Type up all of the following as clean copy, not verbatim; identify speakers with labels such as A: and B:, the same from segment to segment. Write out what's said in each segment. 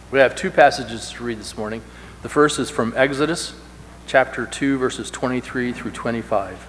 A: We have two passages to read this morning. The first is from Exodus, chapter 2, verses 23 through 25.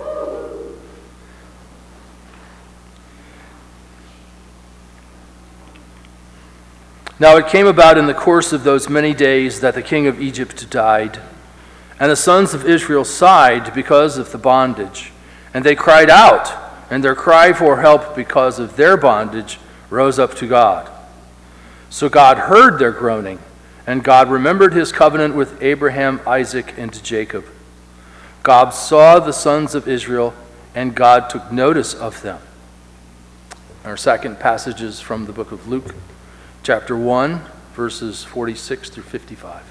A: Now it came about in the course of those many days that the king of Egypt died, and the sons of Israel sighed because of the bondage, and they cried out, and their cry for help because of their bondage rose up to God. So God heard their groaning, and God remembered his covenant with Abraham, Isaac, and Jacob. God saw the sons of Israel, and God took notice of them. Our second passage is from the book of Luke, chapter 1, verses 46 through 55.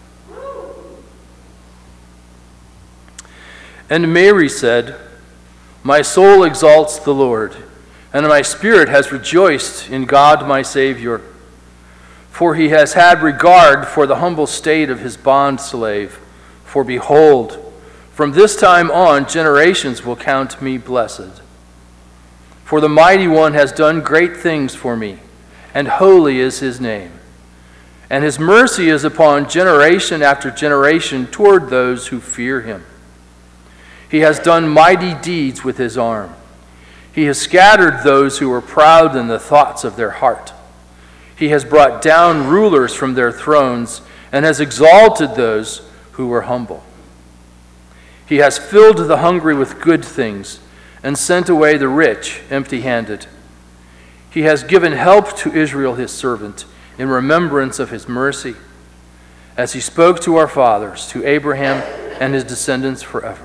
A: And Mary said, "My soul exalts the Lord, and my spirit has rejoiced in God my Savior. For he has had regard for the humble state of his bondslave. For behold, from this time on generations will count me blessed. For the Mighty One has done great things for me, and holy is his name. And his mercy is upon generation after generation toward those who fear him. He has done mighty deeds with his arm. He has scattered those who were proud in the thoughts of their heart. He has brought down rulers from their thrones and has exalted those who were humble. He has filled the hungry with good things and sent away the rich empty-handed. He has given help to Israel his servant in remembrance of his mercy, as he spoke to our fathers, to Abraham and his descendants forever."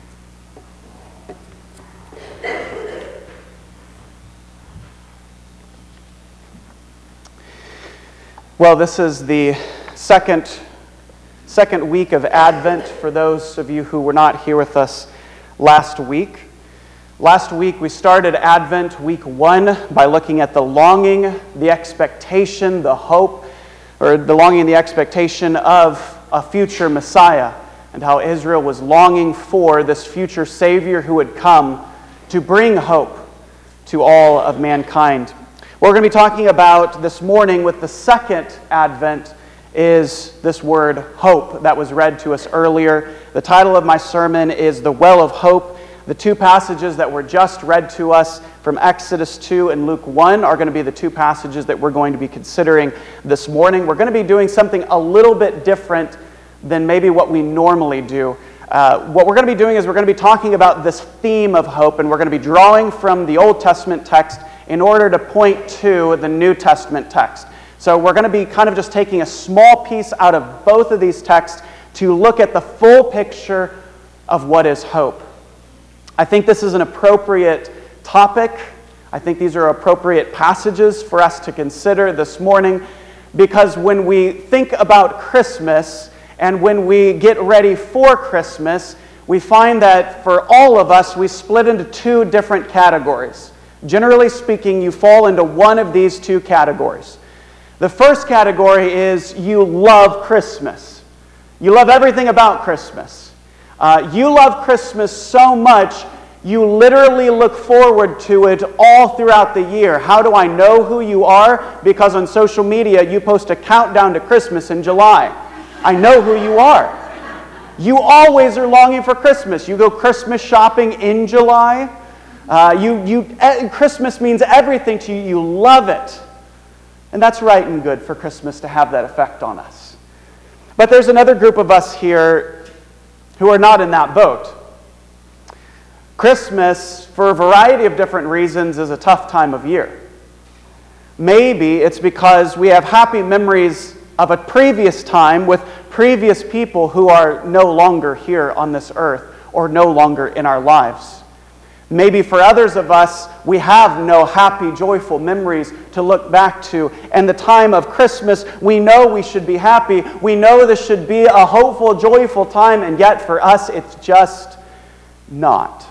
B: Well, this is the second week of Advent for those of you who were not here with us last week. Last week we started Advent week 1 by looking at the longing, the expectation, the hope, or the longing and the expectation of a future Messiah, and how Israel was longing for this future Savior who would come to bring hope to all of mankind. What we're going to be talking about this morning with the second Advent is this word hope that was read to us earlier. The title of my sermon is The Well of Hope. The two passages that were just read to us from Exodus 2 and Luke 1 are going to be the two passages that we're going to be considering this morning. We're going to be doing something a little bit different than maybe what we normally do. What we're going to be doing is we're going to be talking about this theme of hope, and we're going to be drawing from the Old Testament text in order to point to the New Testament text. So we're going to be kind of just taking a small piece out of both of these texts to look at the full picture of what is hope. I think this is an appropriate topic. I think these are appropriate passages for us to consider this morning, because when we think about Christmas and when we get ready for Christmas, we find that for all of us, we split into two different categories. Generally speaking, you fall into one of these two categories. The first category is you love Christmas. You love everything about Christmas. You love Christmas so much, you literally look forward to it all throughout the year. How do I know who you are? Because on social media, you post a countdown to Christmas in July. I know who you are. You always are longing for Christmas. You go Christmas shopping in July. Christmas means everything to you. You love it. And that's right and good for Christmas to have that effect on us. But there's another group of us here who are not in that boat. Christmas, for a variety of different reasons, is a tough time of year. Maybe it's because we have happy memories of a previous time with previous people who are no longer here on this earth or no longer in our lives. Maybe for others of us, we have no happy, joyful memories to look back to. And the time of Christmas, we know we should be happy. We know this should be a hopeful, joyful time, and yet for us, it's just not.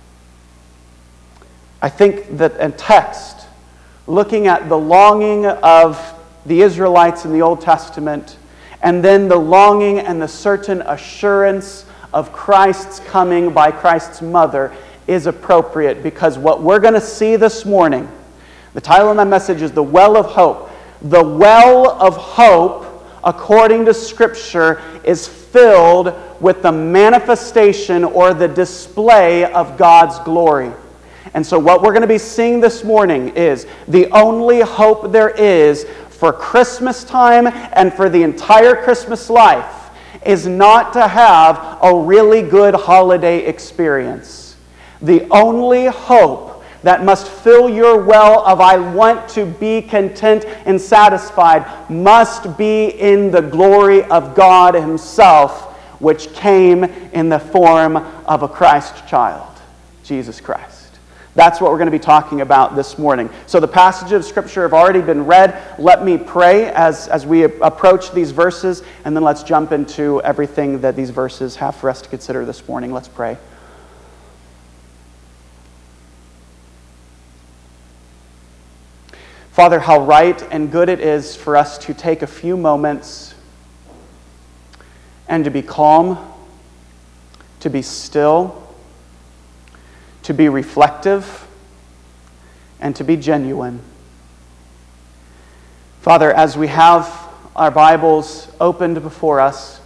B: I think that a text, looking at the longing of the Israelites in the Old Testament, and then the longing and the certain assurance of Christ's coming by Christ's mother, is appropriate, because what we're going to see this morning, the title of my message is The Well of Hope. The well of hope according to Scripture, is filled with the manifestation or the display of God's glory. And so what we're going to be seeing this morning is the only hope there is for Christmas time and for the entire Christmas life is not to have a really good holiday experience. The only hope that must fill your well of I want to be content and satisfied must be in the glory of God Himself, which came in the form of a Christ child, Jesus Christ. That's what we're going to be talking about this morning. So the passages of Scripture have already been read. Let me pray as we approach these verses, and then let's jump into everything that these verses have for us to consider this morning. Let's pray. Father, how right and good it is for us to take a few moments and to be calm, to be still, to be reflective, and to be genuine. Father, as we have our Bibles opened before us,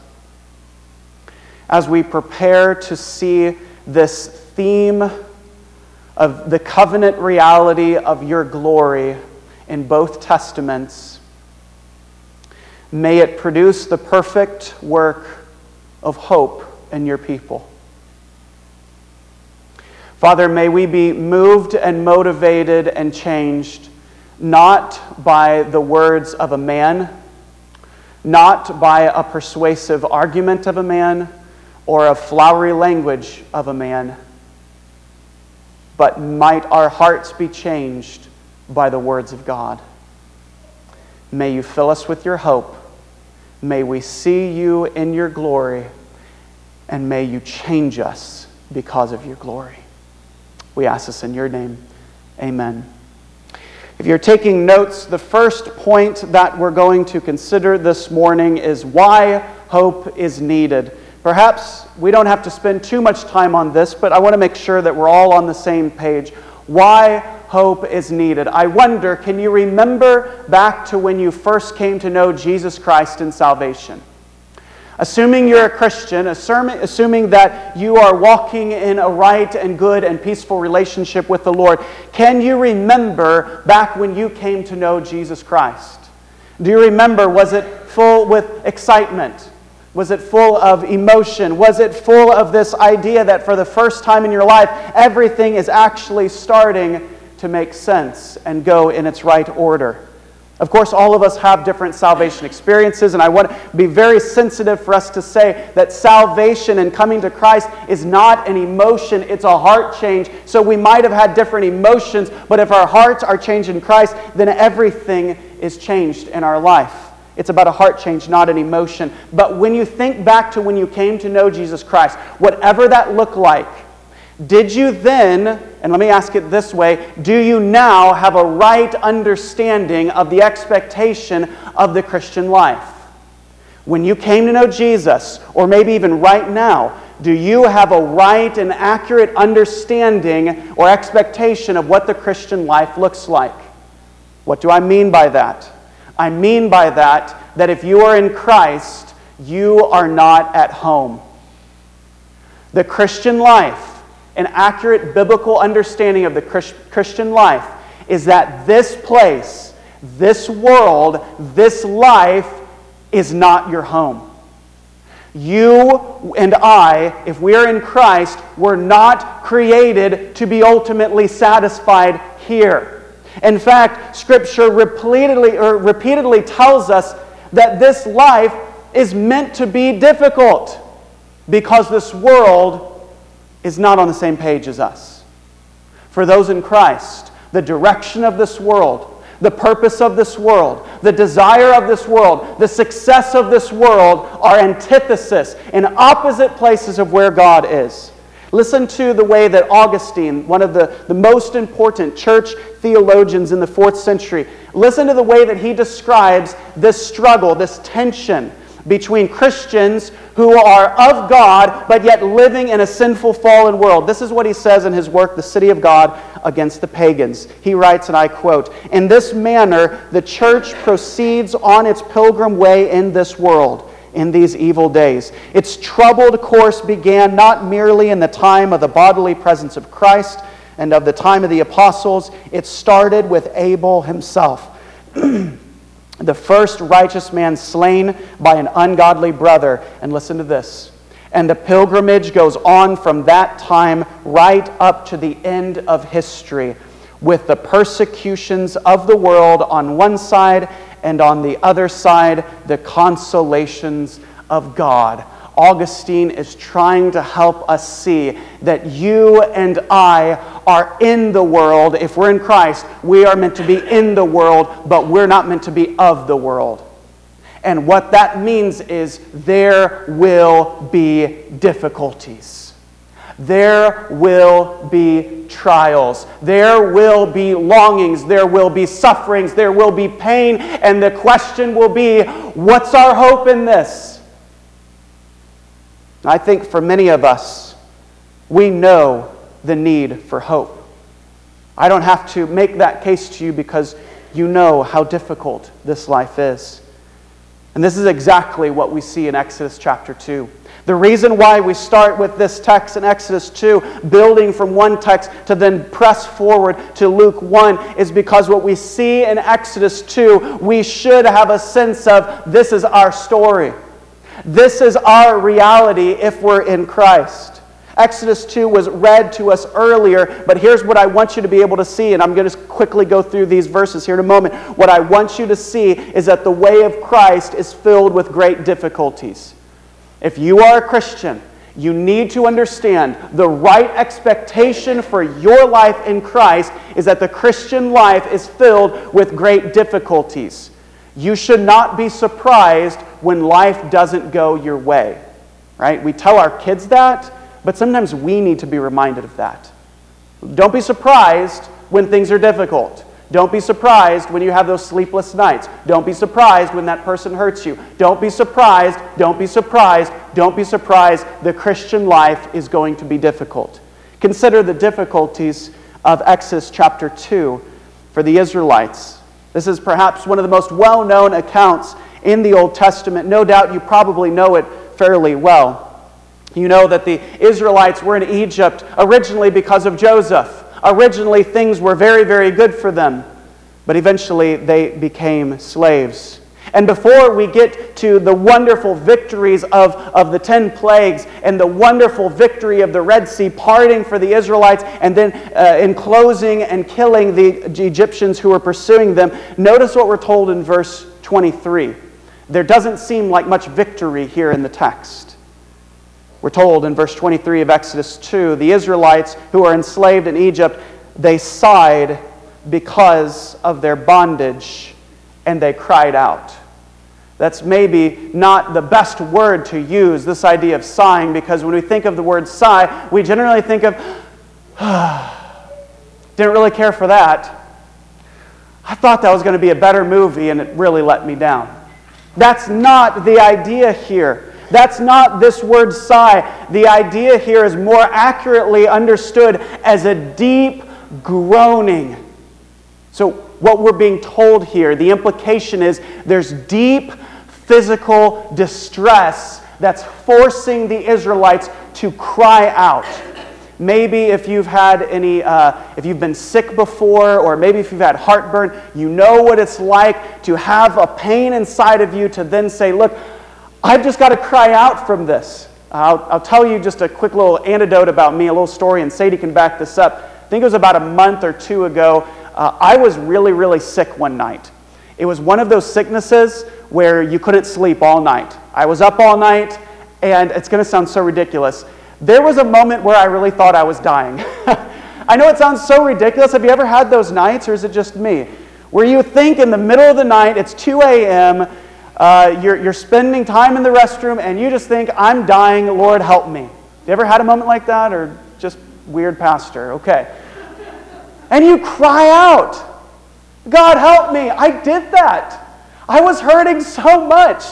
B: as we prepare to see this theme of the covenant reality of your glory in both Testaments, may it produce the perfect work of hope in your people. Father, may we be moved and motivated and changed not by the words of a man, not by a persuasive argument of a man, or a flowery language of a man, but might our hearts be changed by the words of God. May you fill us with your hope. May we see you in your glory, and may you change us because of your glory. We ask this in your name. Amen. If you're taking notes, the first point that we're going to consider this morning is why hope is needed. Perhaps we don't have to spend too much time on this, but I want to make sure that we're all on the same page. Why hope is needed. I wonder, can you remember back to when you first came to know Jesus Christ in salvation? Assuming you're a Christian, assuming that you are walking in a right and good and peaceful relationship with the Lord, can you remember back when you came to know Jesus Christ? Do you remember, was it full with excitement? Was it full of emotion? Was it full of this idea that for the first time in your life, everything is actually starting to make sense and go in its right order? Of course, all of us have different salvation experiences, and I want to be very sensitive for us to say that salvation and coming to Christ is not an emotion, it's a heart change. So we might have had different emotions, but if our hearts are changed in Christ, then everything is changed in our life. It's about a heart change, not an emotion. But when you think back to when you came to know Jesus Christ, whatever that looked like, did you then, and let me ask it this way, do you now have a right understanding of the expectation of the Christian life? When you came to know Jesus, or maybe even right now, do you have a right and accurate understanding or expectation of what the Christian life looks like? What do I mean by that? I mean by that if you are in Christ, you are not at home. The Christian life, an accurate biblical understanding of the Christian life, is that this place, this world, this life is not your home. You and I, if we are in Christ, were not created to be ultimately satisfied here. In fact, Scripture repeatedly tells us that this life is meant to be difficult because this world is not on the same page as us. For those in Christ, the direction of this world, the purpose of this world, the desire of this world, the success of this world are antithesis and opposite places of where God is. Listen to the way that Augustine, one of the most important church theologians in the 4th century, listen to the way that he describes this struggle, this tension between Christians who are of God, but yet living in a sinful, fallen world. This is what he says in his work, The City of God Against the Pagans. He writes, and I quote, "In this manner, the church proceeds on its pilgrim way in this world, in these evil days. Its troubled course began not merely in the time of the bodily presence of Christ and of the time of the apostles. It started with Abel himself, the first righteous man slain by an ungodly brother." And listen to this. "And the pilgrimage goes on from that time right up to the end of history, with the persecutions of the world on one side, and on the other side, the consolations of God." Augustine is trying to help us see that you and I are in the world. If we're in Christ, we are meant to be in the world, but we're not meant to be of the world. And what that means is there will be difficulties. There will be trials. There will be longings. There will be sufferings. There will be pain. And the question will be, what's our hope in this? I think for many of us, we know the need for hope. I don't have to make that case to you because you know how difficult this life is. And this is exactly what we see in Exodus chapter 2. The reason why we start with this text in Exodus 2, building from one text to then press forward to Luke 1, is because what we see in Exodus 2, we should have a sense of, this is our story. This is our reality if we're in Christ. Exodus 2 was read to us earlier, but here's what I want you to be able to see, and I'm going to quickly go through these verses here in a moment. What I want you to see is that the way of Christ is filled with great difficulties. If you are a Christian, you need to understand the right expectation for your life in Christ is that the Christian life is filled with great difficulties. You should not be surprised when life doesn't go your way, right? We tell our kids that, but sometimes we need to be reminded of that. Don't be surprised when things are difficult. Don't be surprised when you have those sleepless nights. Don't be surprised when that person hurts you. Don't be surprised, don't be surprised, don't be surprised. The Christian life is going to be difficult. Consider the difficulties of Exodus chapter 2 for the Israelites. This is perhaps one of the most well-known accounts in the Old Testament. No doubt you probably know it fairly well. You know that the Israelites were in Egypt originally because of Joseph. Originally things were very, very good for them, but eventually they became slaves. And before we get to the wonderful victories of the 10 plagues and the wonderful victory of the Red Sea parting for the Israelites and then enclosing and killing the Egyptians who were pursuing them, notice what we're told in verse 23. There doesn't seem like much victory here in the text. We're told in verse 23 of Exodus 2, the Israelites who are enslaved in Egypt, they sighed because of their bondage, and they cried out. That's maybe not the best word to use, this idea of sighing, because when we think of the word sigh, we generally think of, didn't really care for that. I thought that was going to be a better movie, and it really let me down. That's not the idea here. That's not this word sigh. The idea here is more accurately understood as a deep groaning. So what we're being told here, the implication is there's deep physical distress that's forcing the Israelites to cry out. Maybe if you've had if you've been sick before, or maybe if you've had heartburn, you know what it's like to have a pain inside of you to then say, look, I've just got to cry out from this. I'll tell you just a quick little anecdote about me, a little story, and Sadie can back this up. I think it was about a month or two ago. I was really, really sick one night. It was one of those sicknesses where you couldn't sleep all night. I was up all night, and it's going to sound so ridiculous. There was a moment where I really thought I was dying. I know it sounds so ridiculous. Have you ever had those nights, or is it just me? Where you think in the middle of the night, it's 2 a.m., you're spending time in the restroom, and you just think, I'm dying, Lord, help me. You ever had a moment like that, or just weird pastor? Okay. And you cry out, God, help me. I did that. I was hurting so much.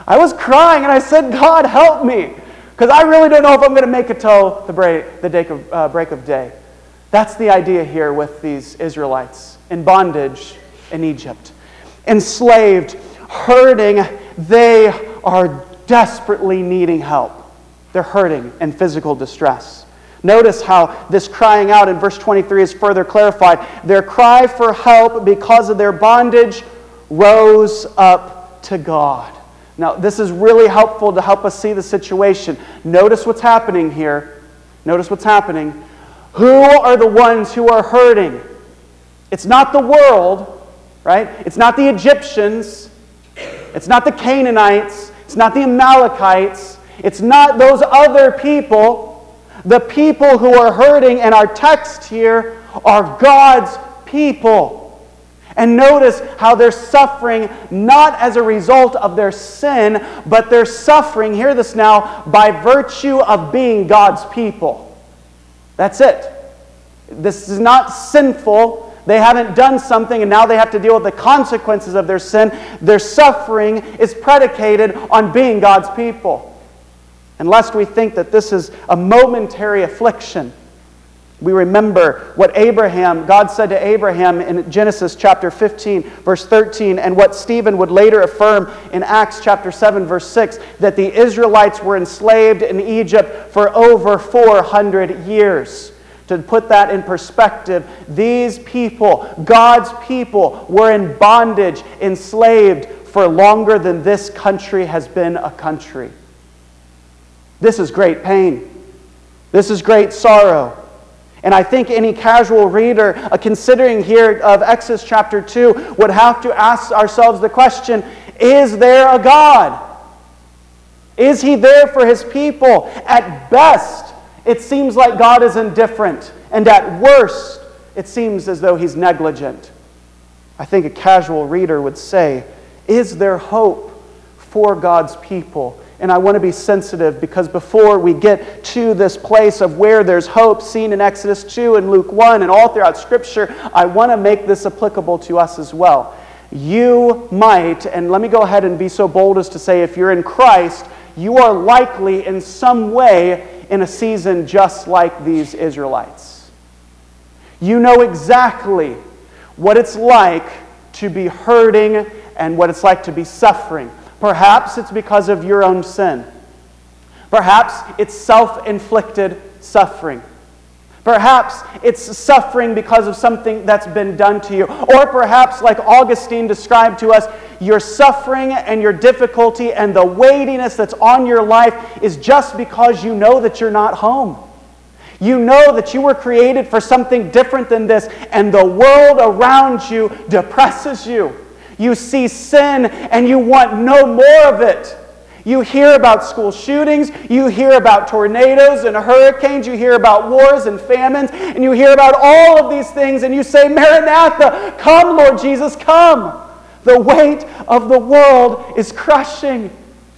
B: I was crying and I said, God, help me. Because I really don't know if I'm going to make it till the break of day. That's the idea here with these Israelites in bondage in Egypt. Enslaved, hurting, they are desperately needing help. They're hurting in physical distress. Notice how this crying out in verse 23 is further clarified. Their cry for help because of their bondage rose up to God. Now, this is really helpful to help us see the situation. Notice what's happening here. Notice what's happening. Who are the ones who are hurting? It's not the world, right? It's not the Egyptians. It's not the Canaanites. It's not the Amalekites. It's not those other people. The people who are hurting in our text here are God's people. And notice how they're suffering not as a result of their sin, but they're suffering, hear this now, by virtue of being God's people. That's it. This is not sinful. They haven't done something and now they have to deal with the consequences of their sin. Their suffering is predicated on being God's people. And lest we think that this is a momentary affliction, we remember what God said to Abraham in Genesis chapter 15, verse 13, and what Stephen would later affirm in Acts chapter 7, verse 6, that the Israelites were enslaved in Egypt for over 400 years. To put that in perspective, these people, God's people, were in bondage, enslaved for longer than this country has been a country. This is great pain. This is great sorrow. And I think any casual reader, considering here of Exodus chapter 2, would have to ask ourselves the question, is there a God? Is He there for His people? At best, it seems like God is indifferent. And at worst, it seems as though He's negligent. I think a casual reader would say, is there hope for God's people? And I want to be sensitive because before we get to this place of where there's hope seen in Exodus 2 and Luke 1 and all throughout Scripture, I want to make this applicable to us as well. You might, and let me go ahead and be so bold as to say, if you're in Christ, you are likely in some way in a season just like these Israelites. You know exactly what it's like to be hurting and what it's like to be suffering. Perhaps it's because of your own sin. Perhaps it's self-inflicted suffering. Perhaps it's suffering because of something that's been done to you. Or perhaps, like Augustine described to us, your suffering and your difficulty and the weightiness that's on your life is just because you know that you're not home. You know that you were created for something different than this, and the world around you depresses you. You see sin and you want no more of it. You hear about school shootings, you hear about tornadoes and hurricanes, you hear about wars and famines, and you hear about all of these things, and you say, Maranatha, come, Lord Jesus, come. The weight of the world is crushing.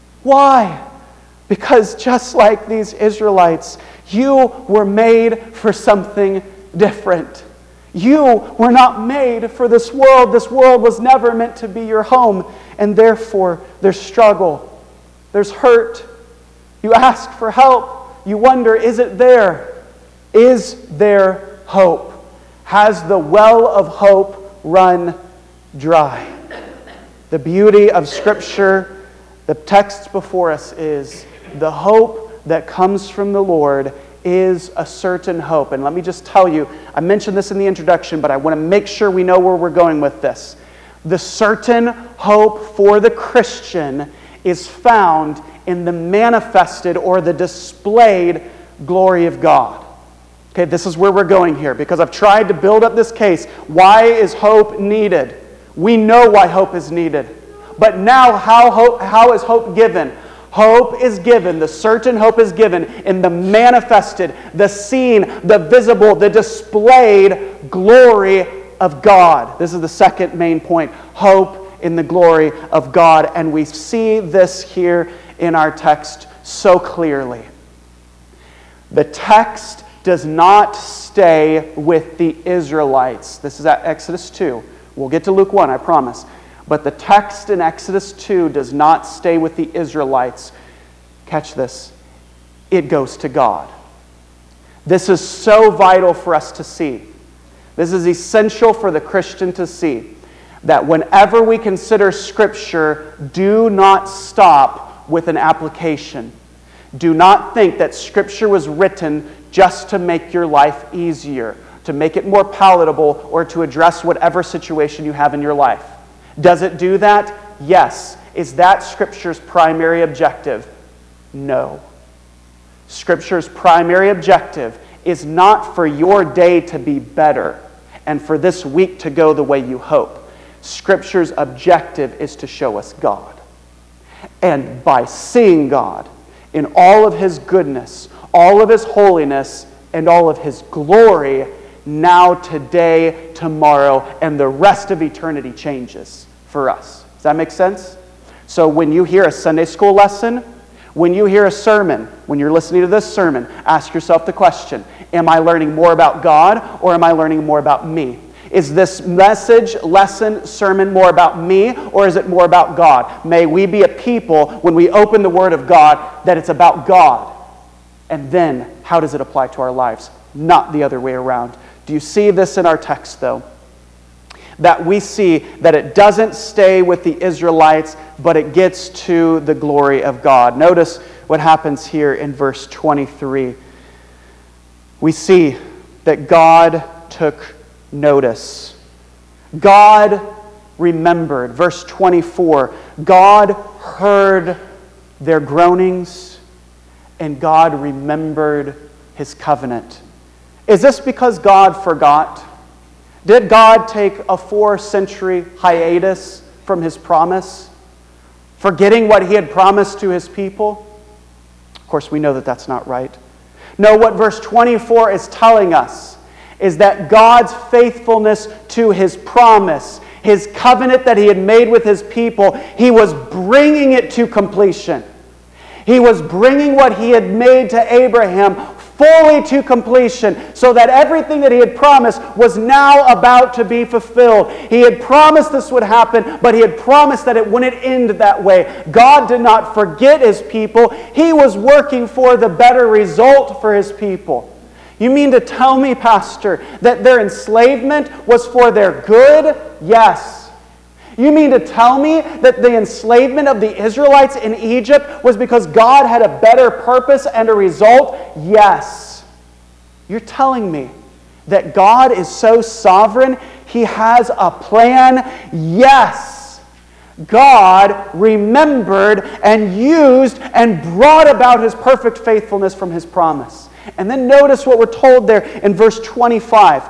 B: Why? Because just like these Israelites, you were made for something different. You were not made for this world. This world was never meant to be your home. And therefore, there's struggle. There's hurt. You ask for help. You wonder, is it there? Is there hope? Has the well of hope run dry? The beauty of Scripture, the text before us is the hope that comes from the Lord is a certain hope. And let me just tell you, I mentioned this in the introduction, but I want to make sure we know where we're going with this. The certain hope for the Christian is found in the manifested or the displayed glory of God. Okay, this is where we're going here because I've tried to build up this case. Why is hope needed? We know why hope is needed. But now how is hope given? Hope is given, the certain hope is given in the manifested, the seen, the visible, the displayed glory of God. This is the second main point. Hope in the glory of God. And we see this here in our text so clearly. The text does not stay with the Israelites. This is at Exodus 2. We'll get to Luke 1, I promise. But the text in Exodus 2 does not stay with the Israelites. Catch this. It goes to God. This is so vital for us to see. This is essential for the Christian to see. That whenever we consider Scripture, do not stop with an application. Do not think that Scripture was written just to make your life easier, to make it more palatable, or to address whatever situation you have in your life. Does it do that? Yes. Is that Scripture's primary objective? No. Scripture's primary objective is not for your day to be better and for this week to go the way you hope. Scripture's objective is to show us God. And by seeing God in all of His goodness, all of His holiness, and all of His glory, now, today, tomorrow, and the rest of eternity changes for us. Does that make sense? So when you hear a Sunday school lesson, when you hear a sermon, when you're listening to this sermon, ask yourself the question, am I learning more about God or am I learning more about me? Is this message, lesson, sermon more about me or is it more about God? May we be a people, when we open the Word of God, that it's about God. And then, how does it apply to our lives? Not the other way around. Do you see this in our text, though? That we see that it doesn't stay with the Israelites, but it gets to the glory of God. Notice what happens here in verse 23. We see that God took notice. God remembered. Verse 24. God heard their groanings, and God remembered His covenant. Is this because God forgot? Did God take a 4-century hiatus from His promise, forgetting what He had promised to His people? Of course, we know that that's not right. No, what verse 24 is telling us is that God's faithfulness to His promise, His covenant that He had made with His people, He was bringing it to completion. He was bringing what He had made to Abraham fully to completion, so that everything that He had promised was now about to be fulfilled. He had promised this would happen, but He had promised that it wouldn't end that way. God did not forget His people. He was working for the better result for His people. You mean to tell me, Pastor, that their enslavement was for their good? Yes. You mean to tell me that the enslavement of the Israelites in Egypt was because God had a better purpose and a result? Yes. You're telling me that God is so sovereign, He has a plan? Yes. God remembered and used and brought about His perfect faithfulness from His promise. And then notice what we're told there in verse 25.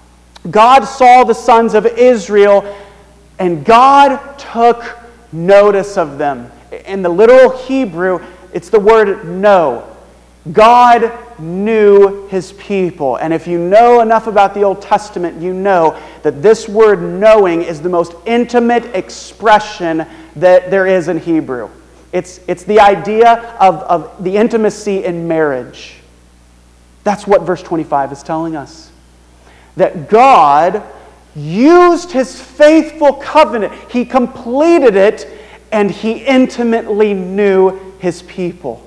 B: God saw the sons of Israel, and God took notice of them. In the literal Hebrew, it's the word know. God knew His people. And if you know enough about the Old Testament, you know that this word knowing is the most intimate expression that there is in Hebrew. It's the idea of the intimacy in marriage. That's what verse 25 is telling us. That God used His faithful covenant. He completed it, and He intimately knew His people.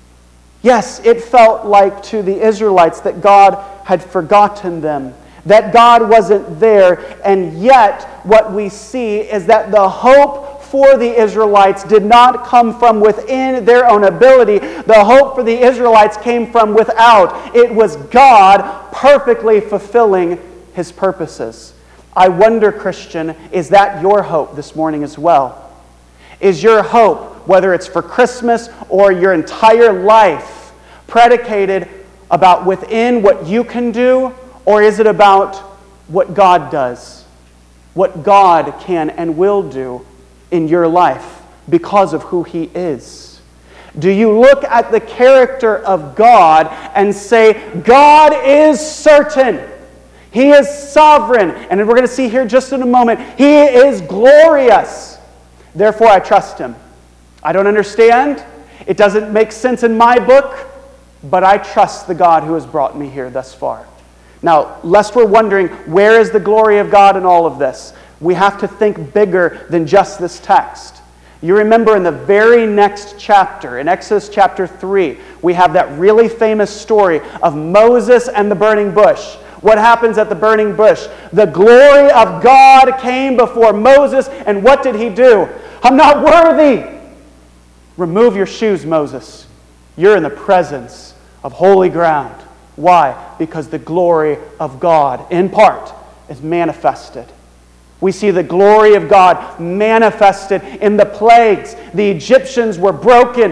B: Yes, it felt like to the Israelites that God had forgotten them, that God wasn't there, and yet what we see is that the hope for the Israelites did not come from within their own ability. The hope for the Israelites came from without. It was God perfectly fulfilling His purposes. I wonder, Christian, is that your hope this morning as well? Is your hope, whether it's for Christmas or your entire life, predicated about within what you can do, or is it about what God does? What God can and will do in your life because of who He is? Do you look at the character of God and say, God is certain, He is sovereign, and we're going to see here just in a moment, He is glorious. Therefore, I trust Him. I don't understand. It doesn't make sense in my book, but I trust the God who has brought me here thus far. Now, lest we're wondering, where is the glory of God in all of this? We have to think bigger than just this text. You remember in the very next chapter, in Exodus chapter 3, we have that really famous story of Moses and the burning bush. What happens at the burning bush? The glory of God came before Moses, and what did he do? I'm not worthy. Remove your shoes, Moses. You're in the presence of holy ground. Why? Because the glory of God, in part, is manifested. We see the glory of God manifested in the plagues. The Egyptians were broken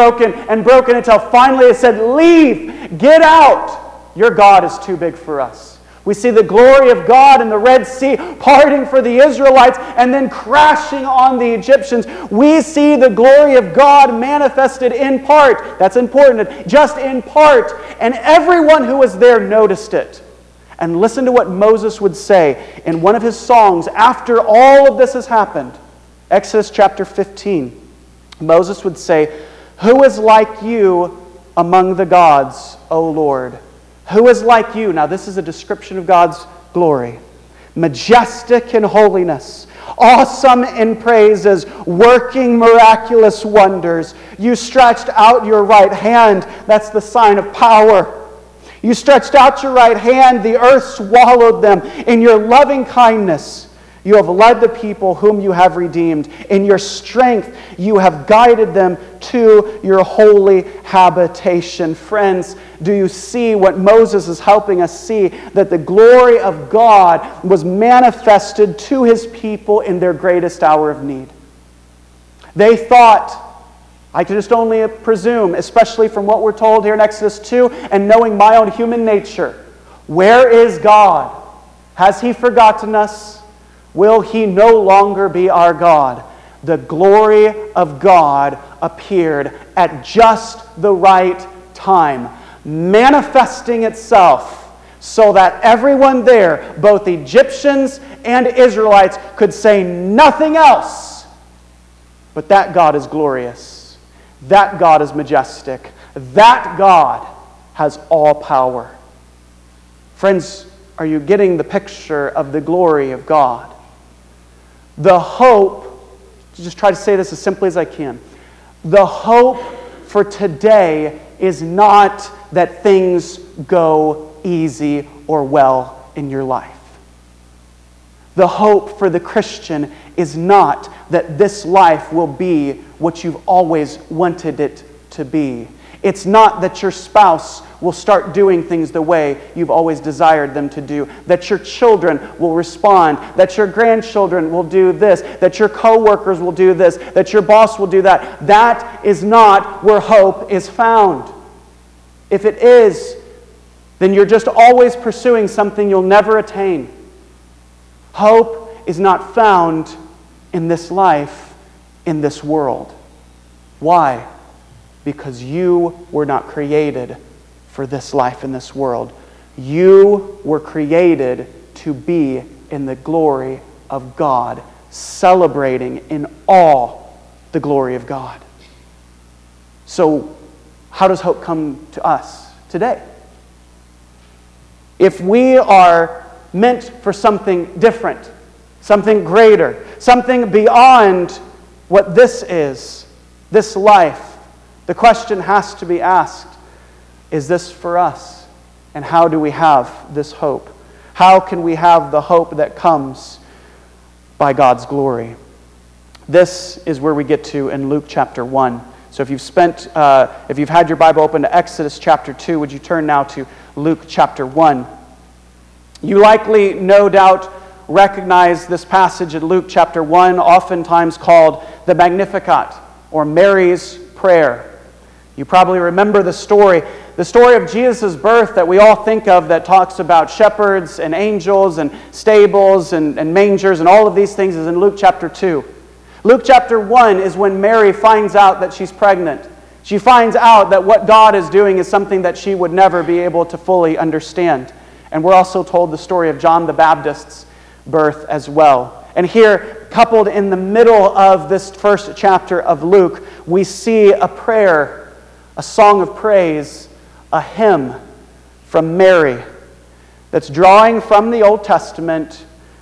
B: until finally it said, leave, get out. Your God is too big for us. We see the glory of God in the Red Sea parting for the Israelites and then crashing on the Egyptians. We see the glory of God manifested in part. That's important, just in part. And everyone who was there noticed it. And listen to what Moses would say in one of his songs after all of this has happened. Exodus chapter 15. Moses would say, "Who is like you among the gods, O Lord? Who is like you?" Now this is a description of God's glory. "Majestic in holiness, awesome in praises, working miraculous wonders. You stretched out your right hand." That's the sign of power. "You stretched out your right hand, the earth swallowed them. In your loving kindness, you have led the people whom you have redeemed. In your strength, you have guided them to your holy habitation." Friends, do you see what Moses is helping us see? That the glory of God was manifested to his people in their greatest hour of need. They thought, I can just only presume, especially from what we're told here in Exodus 2, and knowing my own human nature, where is God? Has He forgotten us? Will He no longer be our God? The glory of God appeared at just the right time, manifesting itself so that everyone there, both Egyptians and Israelites, could say nothing else but that God is glorious. That God is majestic. That God has all power. Friends, are you getting the picture of the glory of God? The hope, just try to say this as simply as I can. The hope for today is not that things go easy or well in your life. The hope for the Christian is not that this life will be what you've always wanted it to be. It's not that your spouse will start doing things the way you've always desired them to do, that your children will respond, that your grandchildren will do this, that your co-workers will do this, that your boss will do that. That is not where hope is found. If it is, then you're just always pursuing something you'll never attain. Hope is not found in this life, in this world. Why? Because you were not created for this life in this world. You were created to be in the glory of God, celebrating in awe the glory of God. So, how does hope come to us today? If we are meant for something different, something greater, something beyond what this is, this life, the question has to be asked, is this for us? And how do we have this hope? How can we have the hope that comes by God's glory? This is where we get to in Luke chapter 1. So if you've had your Bible open to Exodus chapter 2, would you turn now to Luke chapter 1? You likely, no doubt, recognize this passage in Luke chapter 1, oftentimes called the Magnificat, or Mary's Prayer. You probably remember the story of Jesus' birth that we all think of, that talks about shepherds and angels and stables and mangers and all of these things, is in Luke chapter 2. Luke chapter 1 is when Mary finds out that she's pregnant. She finds out that what God is doing is something that she would never be able to fully understand. And we're also told the story of John the Baptist's birth as well. And here, coupled in the middle of this first chapter of Luke, we see a prayer, a song of praise, a hymn from Mary that's drawing from the Old Testament,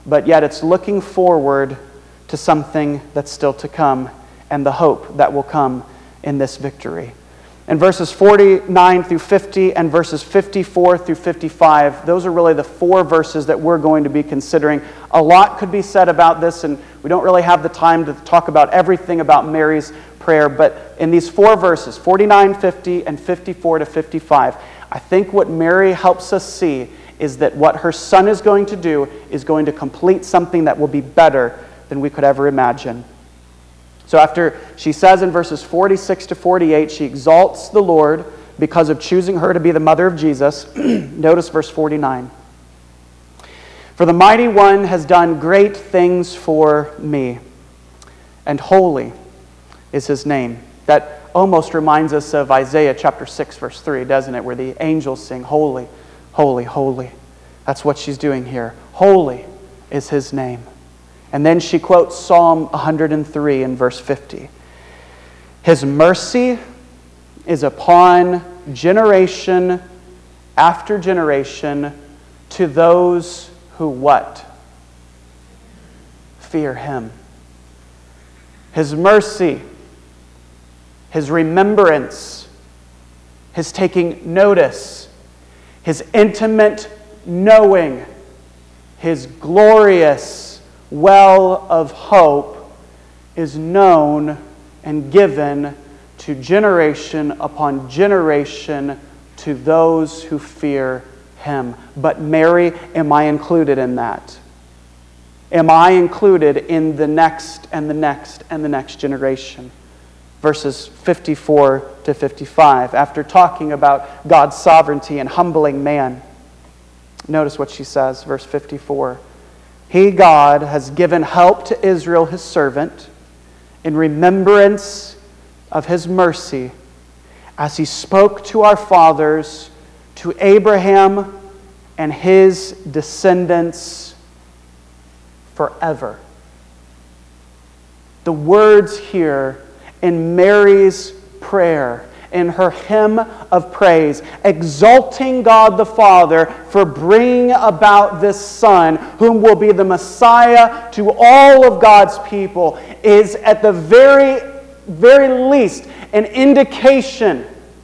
B: but yet it's looking forward to something that's still to come and the hope that will come in this victory. In verses 49 through 50 and verses 54 through 55, those are really the four verses that we're going to be considering. A lot could be said about this, and we don't really have the time to talk about everything about Mary's prayer, but in these four verses, 49, 50, and 54 to 55, I think what Mary helps us see is that what her son is going to do is going to complete something that will be better than we could ever imagine. So after she says in verses 46 to 48, she exalts the Lord because of choosing her to be the mother of Jesus. Notice verse 49. For the Mighty One has done great things for me, and holy is his name. That almost reminds us of Isaiah chapter 6, verse 3, doesn't it? Where the angels sing, holy, holy, holy. That's what she's doing here. Holy is his name. And then she quotes Psalm 103 in verse 50. His mercy is upon generation after generation to those who what? Fear him. His mercy, his remembrance, his taking notice, his intimate knowing, his glorious well of hope is known and given to generation upon generation to those who fear him. But Mary, am I included in that? Am I included in the next and the next and the next generation? Verses 54 to 55, after talking about God's sovereignty and humbling man. Notice what she says, verse 54. He, God, has given help to Israel, his servant, in remembrance of his mercy, as he spoke to our fathers, to Abraham and his descendants forever. The words here in Mary's prayer, in her hymn of praise, exalting God the Father for bringing about this Son, whom will be the Messiah to all of God's people, is at the very least an indication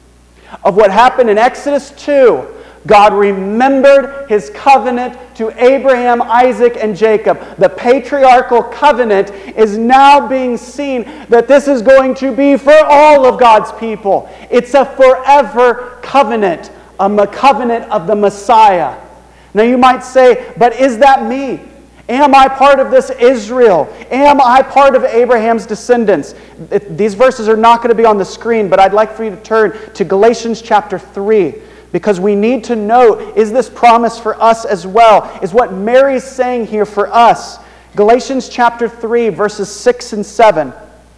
B: of what happened in Exodus 2. God remembered his covenant to Abraham, Isaac, and Jacob. The patriarchal covenant is now being seen that this is going to be for all of God's people. It's a forever covenant, a covenant of the Messiah. Now you might say, but is that me? Am I part of this Israel? Am I part of Abraham's descendants? These verses are not going to be on the screen, but I'd like for you to turn to Galatians chapter 3. Because we need to know, is this promise for us as well? Is what Mary's saying here for us? Galatians chapter 3, verses 6 and 7.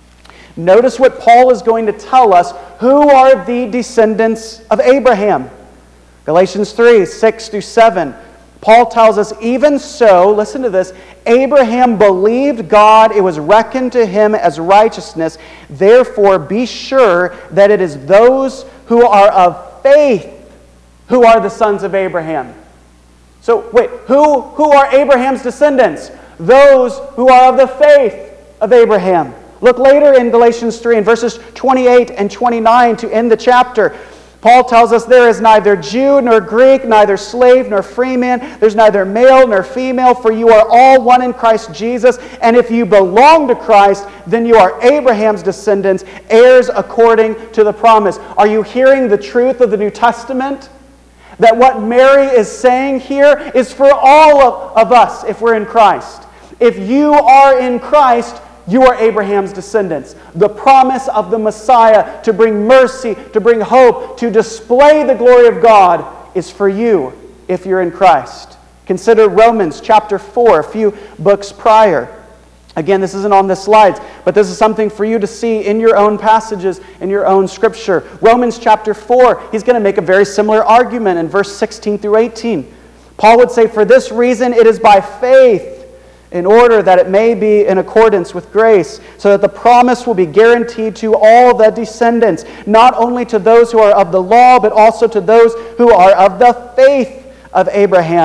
B: Notice what Paul is going to tell us. Who are the descendants of Abraham? Galatians 3, 6 through 7. Paul tells us, even so, listen to this, Abraham believed God, it was reckoned to him as righteousness. Therefore, be sure that it is those who are of faith who are the sons of Abraham. So, wait, who are Abraham's descendants? Those who are of the faith of Abraham. Look later in Galatians 3 in verses 28 and 29 to end the chapter. Paul tells us there is neither Jew nor Greek, neither slave nor free man. There's neither male nor female, for you are all one in Christ Jesus. And if you belong to Christ, then you are Abraham's descendants, heirs according to the promise. Are you hearing the truth of the New Testament? That what Mary is saying here is for all of us if we're in Christ. If you are in Christ, you are Abraham's descendants. The promise of the Messiah to bring mercy, to bring hope, to display the glory of God is for you if you're in Christ. Consider Romans chapter 4, a few books prior. Again, this isn't on the slides, but this is something for you to see in your own passages, in your own scripture. Romans chapter 4, he's going to make a very similar argument in verse 16 through 18. Paul would say, for this reason it is by faith, in order that it may be in accordance with grace, so that the promise will be guaranteed to all the descendants, not only to those who are of the law, but also to those who are of the faith of Abraham.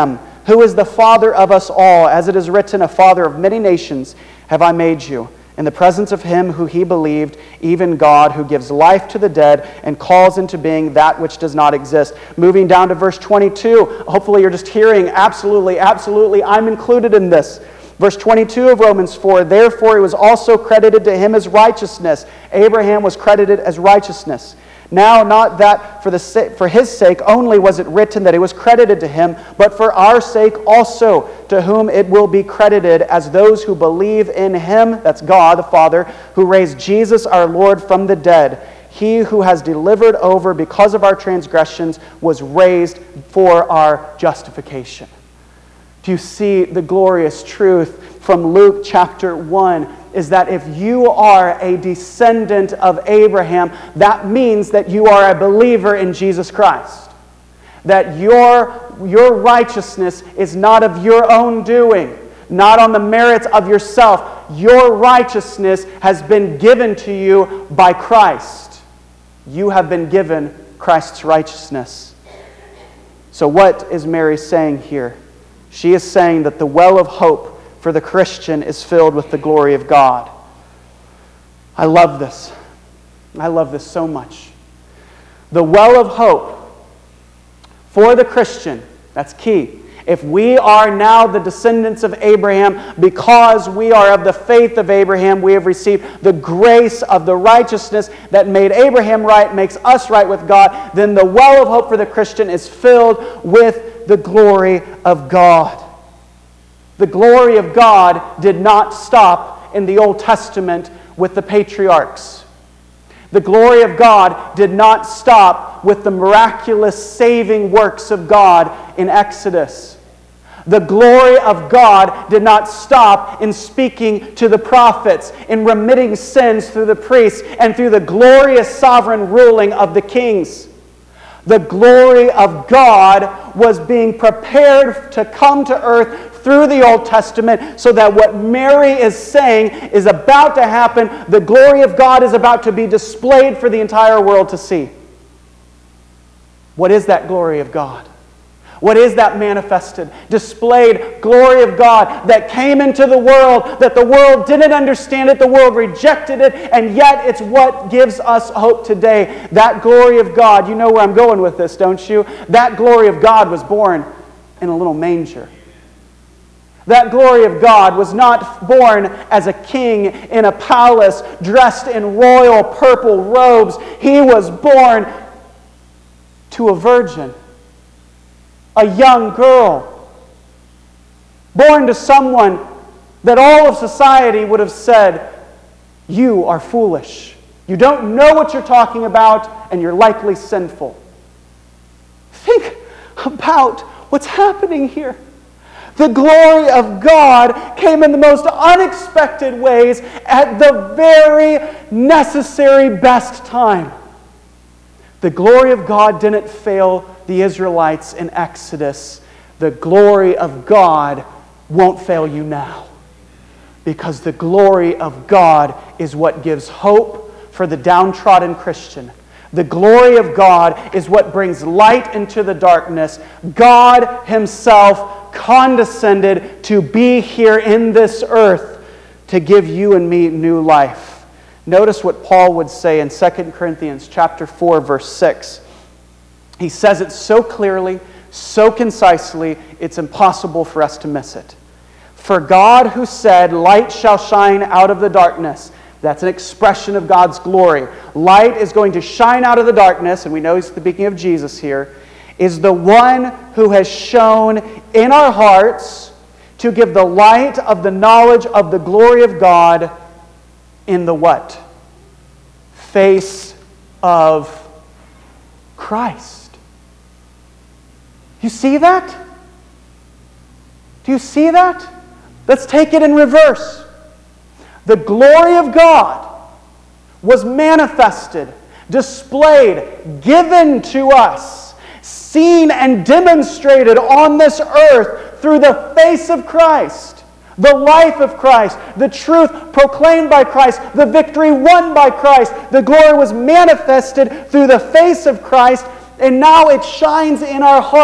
B: who is the Father of us all. As it is written, a father of many nations have I made you, in the presence of him who he believed, even God, who gives life to the dead and calls into being that which does not exist. Moving down to verse 22, hopefully you're just hearing, absolutely, I'm included in this. Verse 22 of Romans 4, therefore it was also credited to him as righteousness. Abraham was credited as righteousness. Now, not that for his sake only was it written that it was credited to him, but for our sake also, to whom it will be credited as those who believe in him, that's God the Father, who raised Jesus our Lord from the dead. He who has delivered over because of our transgressions was raised for our justification. Do you see the glorious truth from Luke chapter 1? Is that if you are a descendant of Abraham, that means that you are a believer in Jesus Christ. That your righteousness is not of your own doing, not on the merits of yourself. Your righteousness has been given to you by Christ. You have been given Christ's righteousness. So what is Mary saying here? She is saying that the well of hope for the Christian is filled with the glory of God. I love this. I love this so much. The well of hope for the Christian, that's key. If we are now the descendants of Abraham, because we are of the faith of Abraham, we have received the grace of the righteousness that made Abraham right, makes us right with God, then the well of hope for the Christian is filled with the glory of God. The glory of God did not stop in the Old Testament with the patriarchs. The glory of God did not stop with the miraculous saving works of God in Exodus. The glory of God did not stop in speaking to the prophets, in remitting sins through the priests, and through the glorious sovereign ruling of the kings. The glory of God was being prepared to come to earth through the Old Testament, so that what Mary is saying is about to happen. The glory of God is about to be displayed for the entire world to see. What is that glory of God? What is that manifested, displayed glory of God that came into the world, that the world didn't understand it, the world rejected it, and yet it's what gives us hope today. That glory of God, you know where I'm going with this, don't you? That glory of God was born in a little manger. That glory of God was not born as a king in a palace dressed in royal purple robes. He was born to a virgin, a young girl, born to someone that all of society would have said, you are foolish. You don't know what you're talking about, and you're likely sinful. Think about what's happening here. The glory of God came in the most unexpected ways at the very necessary best time. The glory of God didn't fail the Israelites in Exodus. The glory of God won't fail you now. Because the glory of God is what gives hope for the downtrodden Christian. The glory of God is what brings light into the darkness. God Himself condescended to be here in this earth to give you and me new life. Notice what Paul would say in 2 Corinthians chapter 4, verse 6. He says it so clearly, so concisely, it's impossible for us to miss it. For God who said, light shall shine out of the darkness. That's an expression of God's glory. Light is going to shine out of the darkness, and we know he's speaking of Jesus here, is the one who has shone in our hearts to give the light of the knowledge of the glory of God in the what? Face of Christ. You see that? Do you see that? Let's take it in reverse. The glory of God was manifested, displayed, given to us, seen and demonstrated on this earth through the face of Christ, the life of Christ, the truth proclaimed by Christ, the victory won by Christ. The glory was manifested through the face of Christ, and now it shines in our hearts.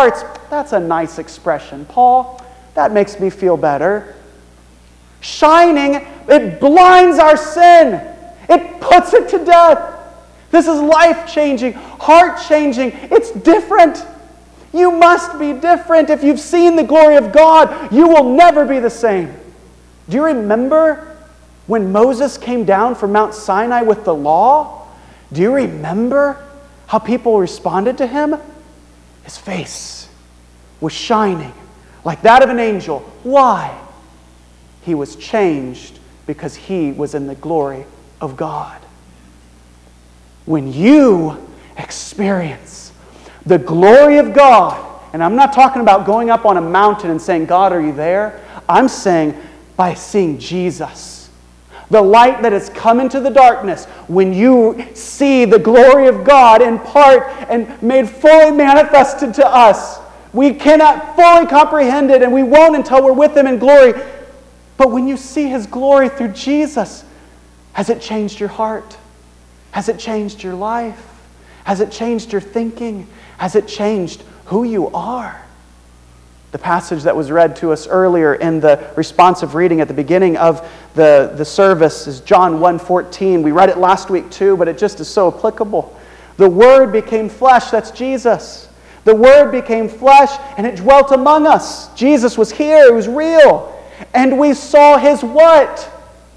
B: That's a nice expression, Paul. That makes me feel better. Shining, it blinds our sin. It puts it to death. This is life-changing, heart-changing. It's different. You must be different. If you've seen the glory of God, you will never be the same. Do you remember when Moses came down from Mount Sinai with the law? Do you remember how people responded to him? His face was shining like that of an angel. Why? He was changed because he was in the glory of God. When you experience the glory of God, and I'm not talking about going up on a mountain and saying, God, are you there? I'm saying by seeing Jesus. The light that has come into the darkness, when you see the glory of God in part and made fully manifested to us, we cannot fully comprehend it, and we won't until we're with Him in glory. But when you see His glory through Jesus, has it changed your heart? Has it changed your life? Has it changed your thinking? Has it changed who you are? The passage that was read to us earlier in the responsive reading at the beginning of the service is John 1:14. We read it last week too, but it just is so applicable. The Word became flesh, that's Jesus. The Word became flesh and it dwelt among us. Jesus was here, He was real. And we saw His what?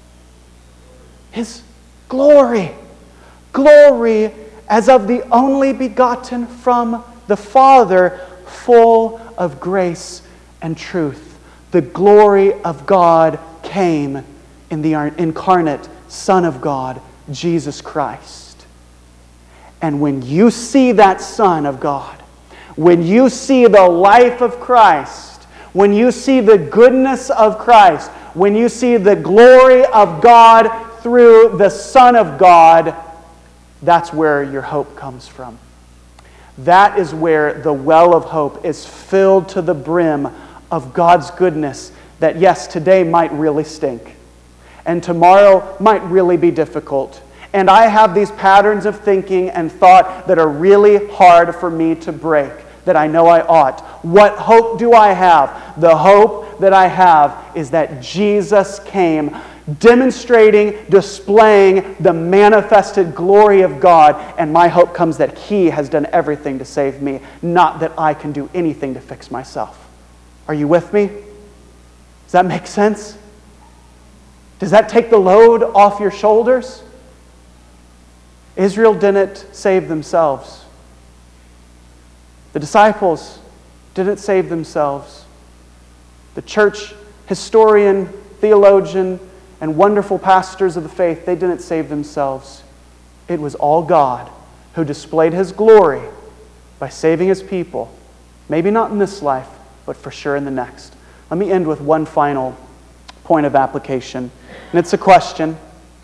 B: His glory. Glory as of the only begotten from the Father, full of grace and truth. The glory of God came in the incarnate Son of God, Jesus Christ. And when you see that Son of God, when you see the life of Christ, when you see the goodness of Christ, when you see the glory of God through the Son of God, that's where your hope comes from. That is where the well of hope is filled to the brim of God's goodness that, yes, today might really stink. And tomorrow might really be difficult. And I have these patterns of thinking and thought that are really hard for me to break, that I know I ought. What hope do I have? The hope that I have is that Jesus came, demonstrating, displaying the manifested glory of God, and my hope comes that He has done everything to save me, not that I can do anything to fix myself. Are you with me? Does that make sense? Does that take the load off your shoulders? Israel didn't save themselves. The disciples didn't save themselves. The church historian, theologian, and wonderful pastors of the faith, they didn't save themselves. It was all God who displayed His glory by saving His people. Maybe not in this life, but for sure in the next. Let me end with one final point of application. And it's a question.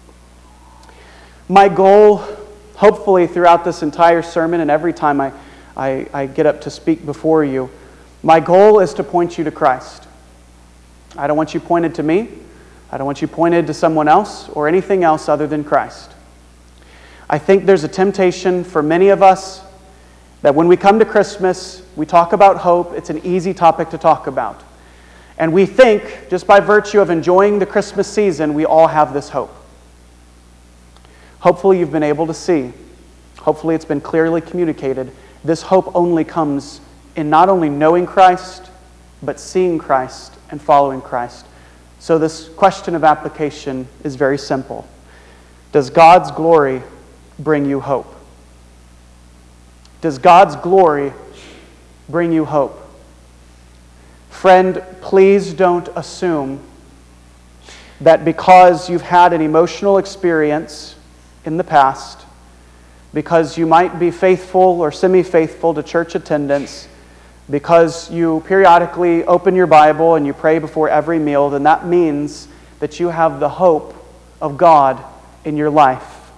B: My goal, hopefully throughout this entire sermon and every time I get up to speak before you, my goal is to point you to Christ. I don't want you pointed to me. I don't want you pointed to someone else or anything else other than Christ. I think there's a temptation for many of us that when we come to Christmas, we talk about hope. It's an easy topic to talk about. And we think, just by virtue of enjoying the Christmas season, we all have this hope. Hopefully you've been able to see. Hopefully it's been clearly communicated. This hope only comes in not only knowing Christ, but seeing Christ and following Christ. So this question of application is very simple. Does God's glory bring you hope? Does God's glory bring you hope? Friend, please don't assume that because you've had an emotional experience in the past, because you might be faithful or semi-faithful to church attendance, because you periodically open your Bible and you pray before every meal, then that means that you have the hope of God in your life.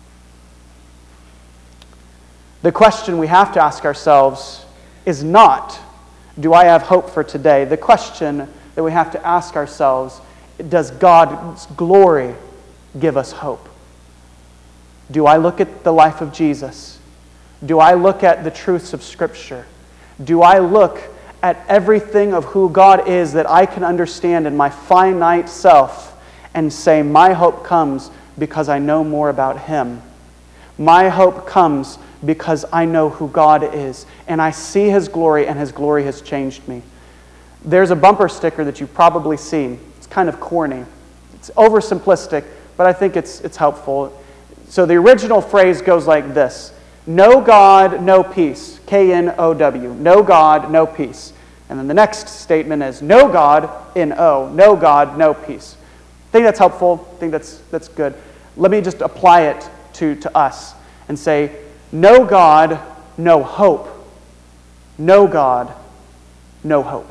B: The question we have to ask ourselves is not, do I have hope for today? The question that we have to ask ourselves, does God's glory give us hope? Do I look at the life of Jesus? Do I look at the truths of Scripture? Do I look at everything of who God is that I can understand in my finite self and say, my hope comes because I know more about Him. My hope comes because I know who God is, and I see His glory, and His glory has changed me. There's a bumper sticker that you've probably seen. It's kind of corny. It's oversimplistic, but I think it's helpful. So the original phrase goes like this: no God, no peace. K-N-O-W. No God, no peace. And then the next statement is no God, N-O. No God, no peace. I think that's helpful. I think that's good. Let me just apply it to us and say, no God, no hope. No God, no hope.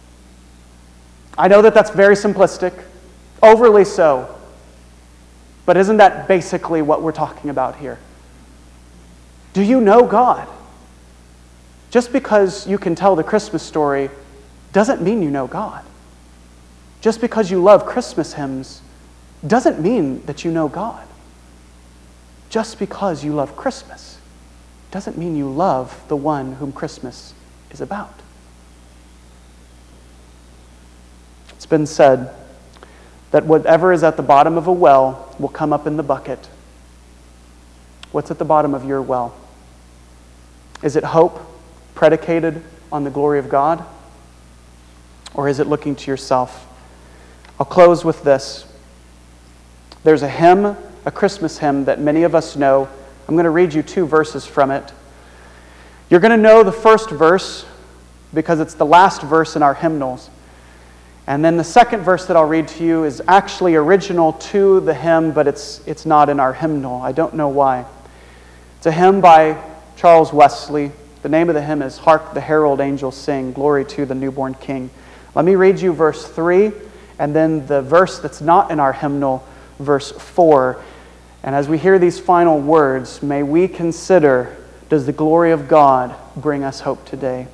B: I know that that's very simplistic, overly so. But isn't that basically what we're talking about here? Do you know God? Just because you can tell the Christmas story doesn't mean you know God. Just because you love Christmas hymns doesn't mean that you know God. Just because you love Christmas doesn't mean you love the one whom Christmas is about. It's been said that whatever is at the bottom of a well will come up in the bucket. What's at the bottom of your well? Is it hope predicated on the glory of God? Or is it looking to yourself? I'll close with this. There's a hymn, a Christmas hymn that many of us know. I'm going to read you 2 verses from it. You're going to know the first verse because it's the last verse in our hymnals. And then the second verse that I'll read to you is actually original to the hymn, but it's not in our hymnal. I don't know why. It's a hymn by Charles Wesley. The name of the hymn is Hark the Herald Angels Sing, Glory to the Newborn King. Let me read you verse 3, and then the verse that's not in our hymnal, verse 4. And as we hear these final words, may we consider, does the glory of God bring us hope today?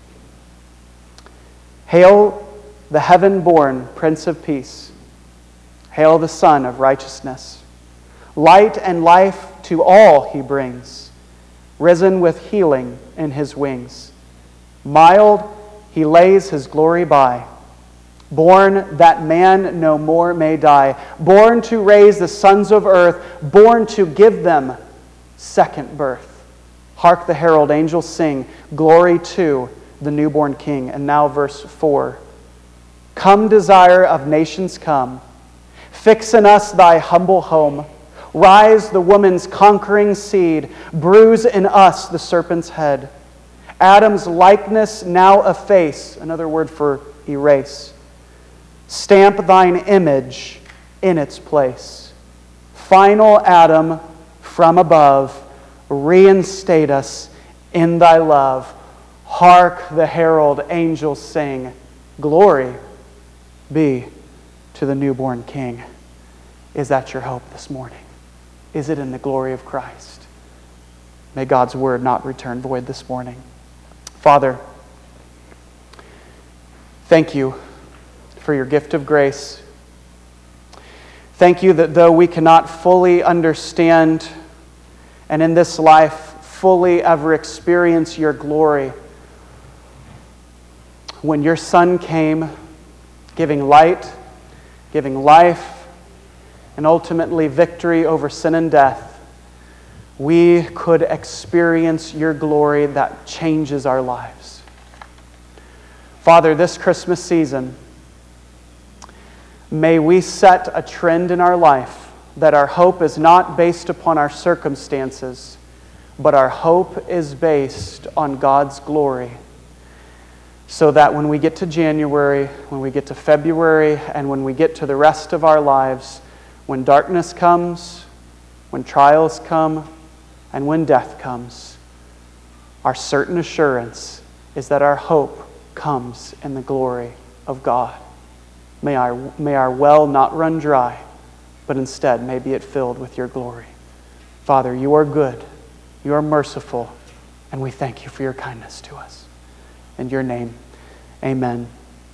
B: Hail the heaven-born Prince of Peace. Hail the Son of Righteousness. Light and life to all He brings, risen with healing in His wings. Mild He lays His glory by, born that man no more may die, born to raise the sons of earth, born to give them second birth. Hark the herald angels sing, glory to the newborn King. And now verse 4. Come, desire of nations, come. Fix in us thy humble home. Rise the woman's conquering seed. Bruise in us the serpent's head. Adam's likeness now efface. Another word for erase. Stamp thine image in its place. Final Adam from above, reinstate us in thy love. Hark the herald angels sing, glory be to the newborn King. Is that your hope this morning? Is it in the glory of Christ? May God's word not return void this morning. Father, thank you for your gift of grace. Thank you that though we cannot fully understand and in this life fully ever experience your glory, when your Son came, giving light, giving life, and ultimately victory over sin and death, we could experience your glory that changes our lives. Father, this Christmas season, may we set a trend in our life that our hope is not based upon our circumstances, but our hope is based on God's glory. So that when we get to January, when we get to February, and when we get to the rest of our lives, when darkness comes, when trials come, and when death comes, our certain assurance is that our hope comes in the glory of God. May our well not run dry, but instead may be it filled with your glory. Father, you are good, you are merciful, and we thank you for your kindness to us. In your name, amen.